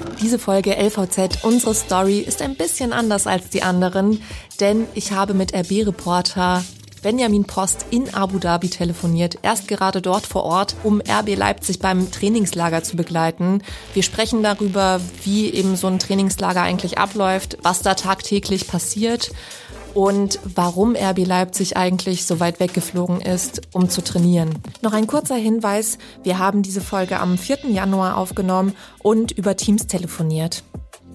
Diese Folge LVZ, unsere Story, ist ein bisschen anders als die anderen, denn ich habe mit RB-Reporter Benjamin Post in Abu Dhabi telefoniert. Er ist gerade dort vor Ort, um RB Leipzig beim Trainingslager zu begleiten. Wir sprechen darüber, wie eben so ein Trainingslager eigentlich abläuft, was da tagtäglich passiert und warum RB Leipzig eigentlich so weit weggeflogen ist, um zu trainieren. Noch ein kurzer Hinweis, wir haben diese Folge am 4. Januar aufgenommen und über Teams telefoniert.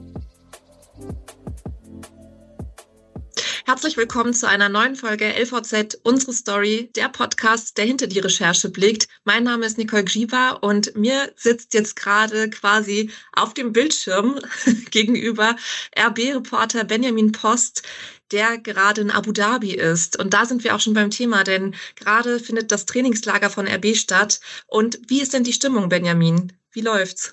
Herzlich willkommen zu einer neuen Folge LVZ, unsere Story, der Podcast, der hinter die Recherche blickt. Mein Name ist Nicole Gschieber und mir sitzt jetzt gerade quasi auf dem Bildschirm gegenüber RB-Reporter Benjamin Post, der gerade in Abu Dhabi ist. Und da sind wir auch schon beim Thema, denn gerade findet das Trainingslager von RB statt. Und wie ist denn die Stimmung, Benjamin? Wie läuft's?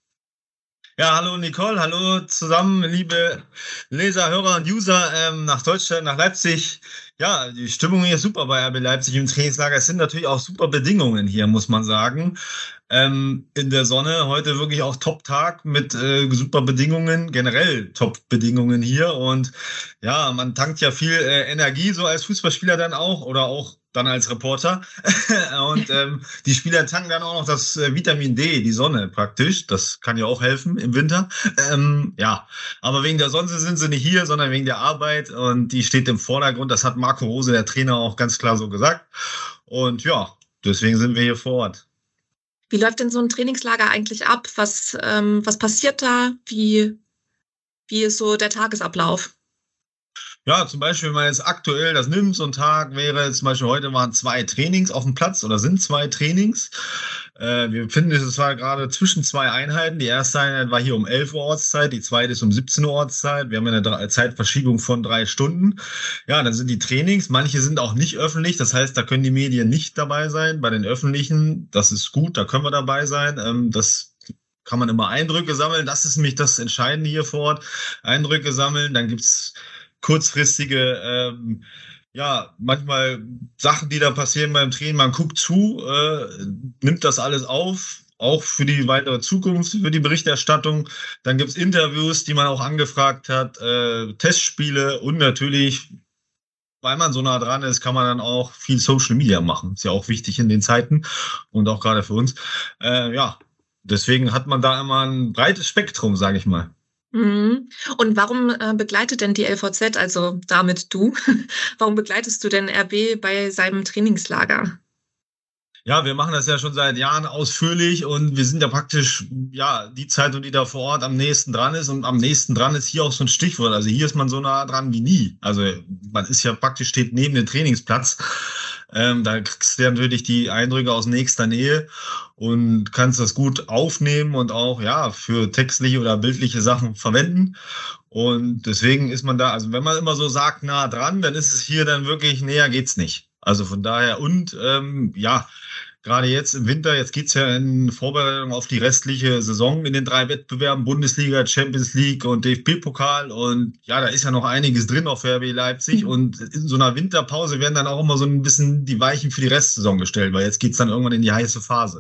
Ja, hallo Nicole, hallo zusammen, liebe Leser, Hörer und User nach Deutschland, nach Leipzig. Ja, die Stimmung hier ist super bei RB Leipzig im Trainingslager. Es sind natürlich auch super Bedingungen hier, muss man sagen. In der Sonne, heute wirklich auch Top-Tag mit super Bedingungen, generell Top-Bedingungen hier. Und ja, man tankt ja viel Energie, so als Fußballspieler dann auch oder auch dann als Reporter. Und die Spieler tanken dann auch noch das Vitamin D, die Sonne praktisch. Das kann ja auch helfen im Winter. Ja, aber wegen der Sonne sind sie nicht hier, sondern wegen der Arbeit. Und die steht im Vordergrund. Das hat Marco Rose, der Trainer, auch ganz klar so gesagt. Und ja, deswegen sind wir hier vor Ort. Wie läuft denn so ein Trainingslager eigentlich ab? Was passiert da? Wie ist so der Tagesablauf? Ja, zum Beispiel, wenn man jetzt aktuell das nimmt, so ein Tag wäre zum Beispiel heute waren 2 Trainings auf dem Platz oder sind 2 Trainings. Wir befinden uns zwar gerade zwischen 2 Einheiten. Die erste Einheit war hier um 11 Uhr Ortszeit, die zweite ist um 17 Uhr Ortszeit. Wir haben eine Zeitverschiebung von 3 Stunden. Ja, dann sind die Trainings. Manche sind auch nicht öffentlich. Das heißt, da können die Medien nicht dabei sein. Bei den öffentlichen, das ist gut, da können wir dabei sein. Das kann man immer Eindrücke sammeln. Das ist nämlich das Entscheidende hier vor Ort. Eindrücke sammeln, dann gibt's kurzfristige, ja, manchmal Sachen, die da passieren beim Training. Man guckt zu, nimmt das alles auf, auch für die weitere Zukunft, für die Berichterstattung. Dann gibt's Interviews, die man auch angefragt hat, Testspiele und natürlich, weil man so nah dran ist, kann man dann auch viel Social Media machen. Ist ja auch wichtig in den Zeiten und auch gerade für uns. Ja, deswegen hat man da immer ein breites Spektrum, sage ich mal. Und warum begleitet denn die LVZ, also damit du, warum begleitest du denn RB bei seinem Trainingslager? Ja, wir machen das ja schon seit Jahren ausführlich und wir sind ja praktisch, ja, die Zeitung, die da vor Ort am nächsten dran ist, und am nächsten dran ist hier auch so ein Stichwort. Also hier ist man so nah dran wie nie. Also man ist ja praktisch, steht neben dem Trainingsplatz. Da kriegst du ja natürlich die Eindrücke aus nächster Nähe und kannst das gut aufnehmen und auch, ja, für textliche oder bildliche Sachen verwenden. Und deswegen ist man da, also wenn man immer so sagt, nah dran, dann ist es hier dann wirklich, näher geht's nicht. Also von daher und ja, gerade jetzt im Winter, jetzt geht's ja in Vorbereitung auf die restliche Saison in den 3 Wettbewerben, Bundesliga, Champions League und DFB-Pokal. Und ja, da ist ja noch einiges drin auf RB Leipzig. Und in so einer Winterpause werden dann auch immer so ein bisschen die Weichen für die Restsaison gestellt, weil jetzt geht's dann irgendwann in die heiße Phase.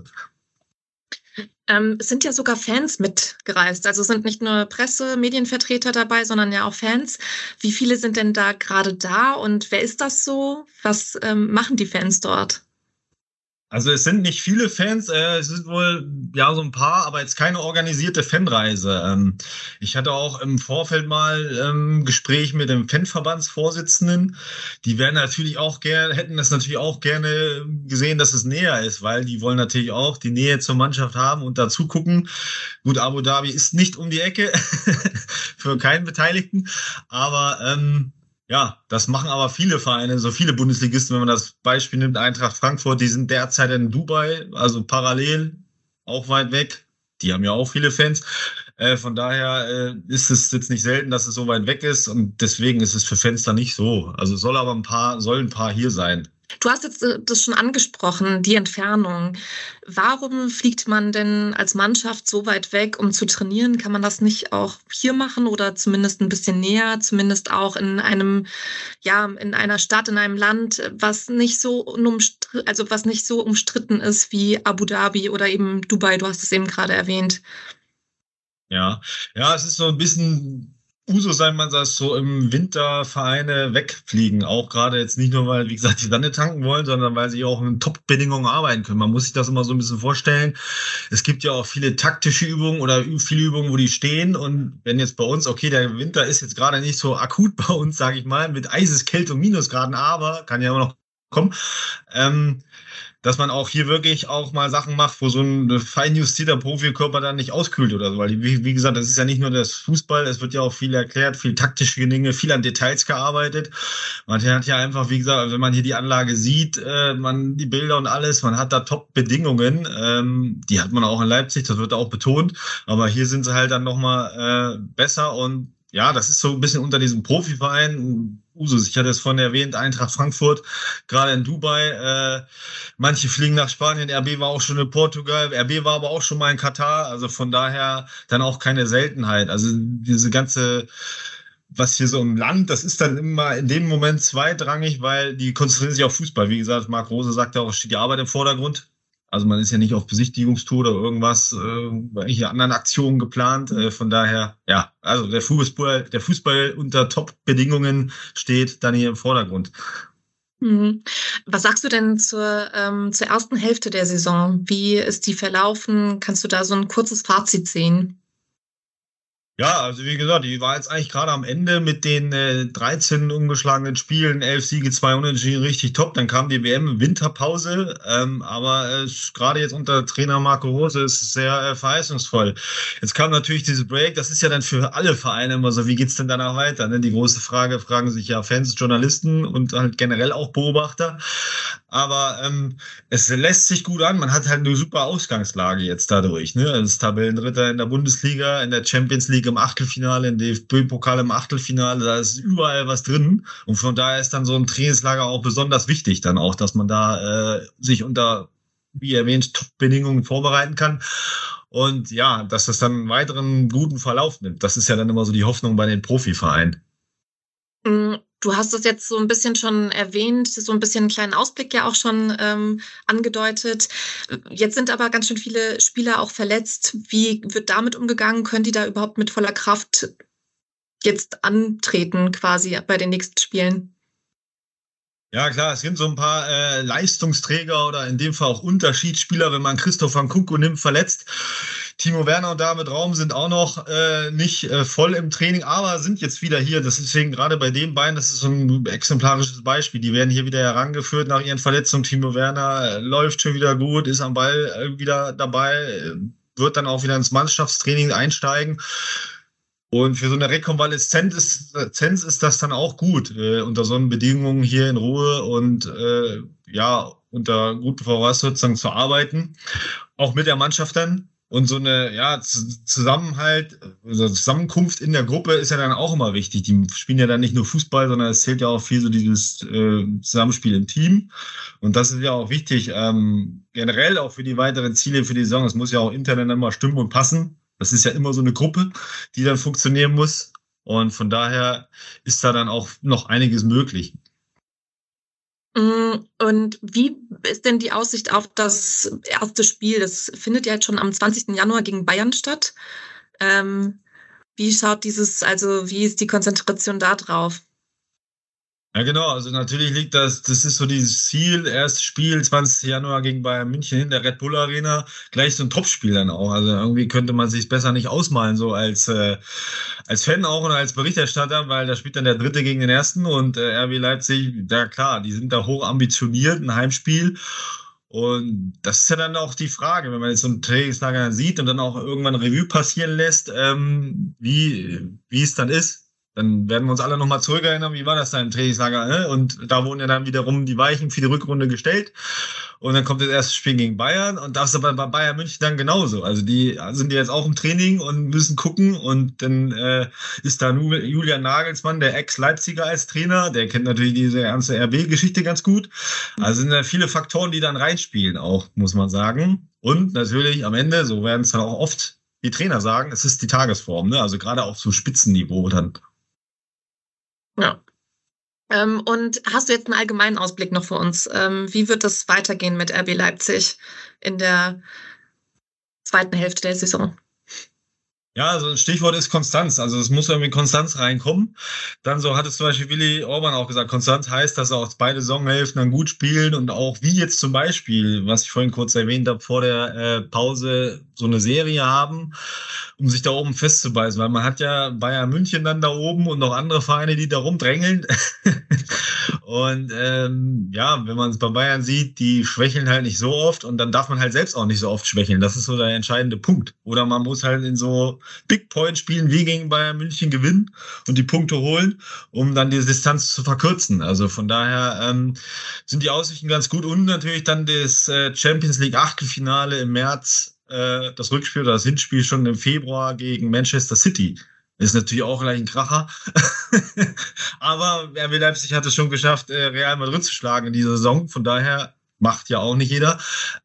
Es sind ja sogar Fans mitgereist. Also es sind nicht nur Presse, Medienvertreter dabei, sondern ja auch Fans. Wie viele sind denn da gerade da und wer ist das so? Was machen die Fans dort? Also es sind nicht viele Fans, es sind wohl ja so ein paar, aber jetzt keine organisierte Fanreise. Ich hatte auch im Vorfeld mal Gespräch mit dem Fanverbandsvorsitzenden. Die wären natürlich auch gerne, hätten das natürlich auch gerne gesehen, dass es näher ist, weil die wollen natürlich auch die Nähe zur Mannschaft haben und dazu gucken. Gut, Abu Dhabi ist nicht um die Ecke für keinen Beteiligten, aber ja, das machen aber viele Vereine, so viele Bundesligisten, wenn man das Beispiel nimmt, Eintracht Frankfurt, die sind derzeit in Dubai, also parallel, auch weit weg. Die haben ja auch viele Fans. Von daher ist es jetzt nicht selten, dass es so weit weg ist und deswegen ist es für Fans da nicht so. Also sollen ein paar hier sein. Du hast jetzt das schon angesprochen, die Entfernung. Warum fliegt man denn als Mannschaft so weit weg, um zu trainieren? Kann man das nicht auch hier machen oder zumindest ein bisschen näher, zumindest auch in einem, ja, in einer Stadt, in einem Land, was nicht so umstritten ist wie Abu Dhabi oder eben Dubai? Du hast es eben gerade erwähnt. Ja, ja, es ist so ein bisschen Usus, sagt man, dass so im Winter Vereine wegfliegen. Auch gerade jetzt nicht nur, weil, wie gesagt, die Sonne tanken wollen, sondern weil sie auch in Top-Bedingungen arbeiten können. Man muss sich das immer so ein bisschen vorstellen. Es gibt ja auch viele taktische Übungen oder viele Übungen, wo die stehen. Und wenn jetzt bei uns, okay, der Winter ist jetzt gerade nicht so akut bei uns, sage ich mal, mit Eiseskälte und Minusgraden, aber kann ja immer noch kommen. Ähm, Dass man auch hier wirklich auch mal Sachen macht, wo so ein fein justierter Profikörper dann nicht auskühlt oder so. Weil, wie gesagt, das ist ja nicht nur das Fußball, es wird ja auch viel erklärt, viel taktische Dinge, viel an Details gearbeitet. Man hat ja einfach, wie gesagt, wenn man hier die Anlage sieht, man die Bilder und alles, man hat da Top-Bedingungen. Die hat man auch in Leipzig, das wird auch betont. Aber hier sind sie halt dann nochmal besser und ja, das ist so ein bisschen unter diesem Profiverein. Usus, ich hatte es vorhin erwähnt, Eintracht Frankfurt, gerade in Dubai. Manche fliegen nach Spanien, RB war auch schon in Portugal, RB war aber auch schon mal in Katar. Also von daher dann auch keine Seltenheit. Also diese ganze, was hier so im Land, das ist dann immer in dem Moment zweitrangig, weil die konzentrieren sich auf Fußball. Wie gesagt, Marc Rose sagt ja auch, steht die Arbeit im Vordergrund. Also man ist ja nicht auf Besichtigungstour oder irgendwas, welche anderen Aktionen geplant. Von daher, ja, also der Fußball unter Top-Bedingungen steht dann hier im Vordergrund. Mhm. Was sagst du denn zur ersten Hälfte der Saison? Wie ist die verlaufen? Kannst du da so ein kurzes Fazit ziehen? Ja, also wie gesagt, die war jetzt eigentlich gerade am Ende mit den 13 ungeschlagenen Spielen, 11 Siege, 2 Unentschieden, richtig top. Dann kam die WM-Winterpause, aber gerade jetzt unter Trainer Marco Rose ist es sehr verheißungsvoll. Jetzt kam natürlich dieses Break, das ist ja dann für alle Vereine immer so, wie geht's denn danach weiter? Ne? Die große Frage fragen sich ja Fans, Journalisten und halt generell auch Beobachter. Aber es lässt sich gut an. Man hat halt eine super Ausgangslage jetzt dadurch. Ne? Als Tabellendritter in der Bundesliga, in der Champions League im Achtelfinale, im DFB-Pokal im Achtelfinale, da ist überall was drin. Und von daher ist dann so ein Trainingslager auch besonders wichtig dann auch, dass man da sich unter, wie erwähnt, Top-Bedingungen vorbereiten kann. Und ja, dass das dann einen weiteren guten Verlauf nimmt. Das ist ja dann immer so die Hoffnung bei den Profivereinen. Du hast es jetzt so ein bisschen schon erwähnt, so ein bisschen einen kleinen Ausblick ja auch schon angedeutet. Jetzt sind aber ganz schön viele Spieler auch verletzt. Wie wird damit umgegangen? Können die da überhaupt mit voller Kraft jetzt antreten quasi bei den nächsten Spielen? Ja, klar, es gibt so ein paar Leistungsträger oder in dem Fall auch Unterschiedsspieler, wenn man Christoph Nkunku nimmt, verletzt. Timo Werner und David Raum sind auch noch nicht voll im Training, aber sind jetzt wieder hier. Das ist deswegen gerade bei den beiden, das ist so ein exemplarisches Beispiel. Die werden hier wieder herangeführt nach ihren Verletzungen. Timo Werner läuft schon wieder gut, ist am Ball wieder dabei, wird dann auch wieder ins Mannschaftstraining einsteigen. Und für so eine Rekonvaleszenz ist das dann auch gut, unter so einen hier in Ruhe und ja, unter guten Voraussetzungen zu arbeiten. Auch mit der Mannschaft dann. Und so eine ja, Zusammenhalt, also Zusammenkunft in der Gruppe ist ja dann auch immer wichtig. Die spielen ja dann nicht nur Fußball, sondern es zählt ja auch viel so dieses Zusammenspiel im Team. Und das ist ja auch wichtig, generell auch für die weiteren Ziele für die Saison. Es muss ja auch intern immer stimmen und passen. Das ist ja immer so eine Gruppe, die dann funktionieren muss. Und von daher ist da dann auch noch einiges möglich. Und wie ist denn die Aussicht auf das erste Spiel? Das findet ja jetzt schon am 20. Januar gegen Bayern statt. Wie schaut wie ist die Konzentration da drauf? Ja, genau. Also natürlich liegt das ist so dieses Ziel, erstes Spiel, 20. Januar gegen Bayern München in der Red Bull Arena, gleich so ein Topspiel dann auch. Also irgendwie könnte man sich besser nicht ausmalen, so als Fan auch und als Berichterstatter, weil da spielt dann der Dritte gegen den Ersten und RB Leipzig, ja klar, die sind da hoch ambitioniert, ein Heimspiel. Und das ist ja dann auch die Frage, wenn man jetzt so ein Trainingslager sieht und dann auch irgendwann Revue passieren lässt, wie es dann ist. Dann werden wir uns alle nochmal zurückerinnern, wie war das da im Trainingslager, ne? Und da wurden ja dann wiederum die Weichen für die Rückrunde gestellt. Und dann kommt das erste Spiel gegen Bayern und das ist aber bei Bayern München dann genauso. Also die sind ja jetzt auch im Training und müssen gucken. Und dann ist da nur Julian Nagelsmann, der Ex-Leipziger als Trainer. Der kennt natürlich diese ganze RB-Geschichte ganz gut. Also sind da viele Faktoren, die dann reinspielen auch, muss man sagen. Und natürlich am Ende, so werden es dann auch oft die Trainer sagen, es ist die Tagesform, ne? Also gerade auf so Spitzenniveau dann. Ja. Und hast du jetzt einen allgemeinen Ausblick noch für uns? Wie wird das weitergehen mit RB Leipzig in der zweiten Hälfte der Saison? Ja, also ein Stichwort ist Konstanz. Also es muss irgendwie Konstanz reinkommen. Dann so hat es zum Beispiel Willi Orban auch gesagt, Konstanz heißt, dass auch beide Saisonhälften dann gut spielen und auch wie jetzt zum Beispiel, was ich vorhin kurz erwähnt habe, vor der Pause so eine Serie haben, um sich da oben festzubeißen. Weil man hat ja Bayern München dann da oben und noch andere Vereine, die da rumdrängeln. Und ja, wenn man es bei Bayern sieht, die schwächeln halt nicht so oft und dann darf man halt selbst auch nicht so oft schwächeln. Das ist so der entscheidende Punkt. Oder man muss halt in so Big Point spielen, wie gegen Bayern München gewinnen und die Punkte holen, um dann die Distanz zu verkürzen. Also von daher sind die Aussichten ganz gut und natürlich dann das Champions League Achtelfinale im März, das Rückspiel oder das Hinspiel schon im Februar gegen Manchester City. Ist natürlich auch gleich ein Kracher. Aber RB Leipzig hat es schon geschafft, Real Madrid zu schlagen in dieser Saison. Von daher macht ja auch nicht jeder.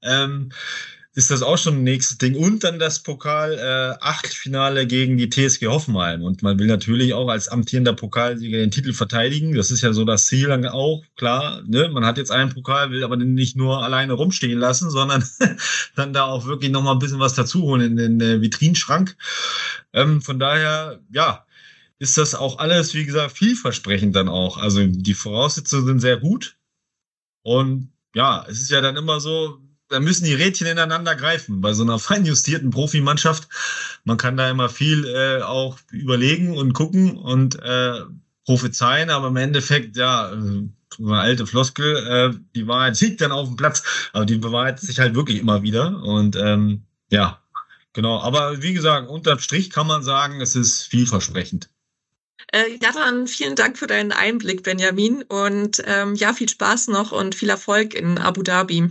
Ist das auch schon ein nächstes Ding. Und dann das Pokal-Achtelfinale gegen die TSG Hoffenheim. Und man will natürlich auch als amtierender Pokalsieger den Titel verteidigen. Das ist ja so das Ziel dann auch, klar. Ne? Man hat jetzt einen Pokal, will aber den nicht nur alleine rumstehen lassen, sondern dann da auch wirklich nochmal ein bisschen was dazu holen in den Vitrinenschrank. Von daher, ja, ist das auch alles, wie gesagt, vielversprechend dann auch. Also die Voraussetzungen sind sehr gut. Und ja, es ist ja dann immer so, da müssen die Rädchen ineinander greifen. Bei so einer feinjustierten Profimannschaft, man kann da immer viel auch überlegen und gucken und prophezeien, aber im Endeffekt, ja, so eine alte Floskel, die Wahrheit siegt dann auf dem Platz, aber die bewahrheitet sich halt wirklich immer wieder und ja, genau. Aber wie gesagt, unterm Strich kann man sagen, es ist vielversprechend. Ja, dann vielen Dank für deinen Einblick, Benjamin, und ja, viel Spaß noch und viel Erfolg in Abu Dhabi.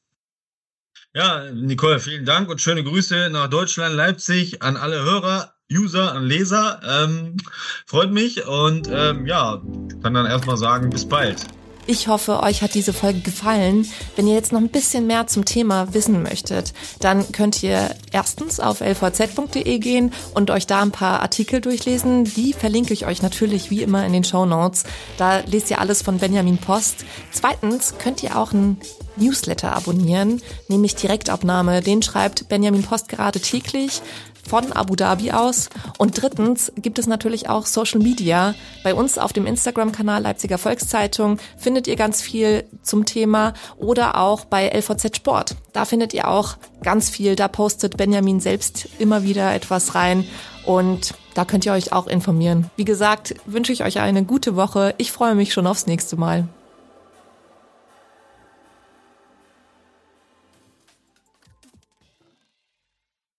Ja, Nicole, vielen Dank und schöne Grüße nach Deutschland, Leipzig, an alle Hörer, User, an Leser. Freut mich und ja, kann dann erstmal sagen, bis bald. Ich hoffe, euch hat diese Folge gefallen. Wenn ihr jetzt noch ein bisschen mehr zum Thema wissen möchtet, dann könnt ihr erstens auf lvz.de gehen und euch da ein paar Artikel durchlesen. Die verlinke ich euch natürlich wie immer in den Shownotes. Da lest ihr alles von Benjamin Post. Zweitens könnt ihr auch einen Newsletter abonnieren, nämlich Direktabnahme. Den schreibt Benjamin Post gerade täglich von Abu Dhabi aus. Und drittens gibt es natürlich auch Social Media. Bei uns auf dem Instagram-Kanal Leipziger Volkszeitung findet ihr ganz viel zum Thema oder auch bei LVZ Sport. Da findet ihr auch ganz viel. Da postet Benjamin selbst immer wieder etwas rein und da könnt ihr euch auch informieren. Wie gesagt, wünsche ich euch eine gute Woche. Ich freue mich schon aufs nächste Mal.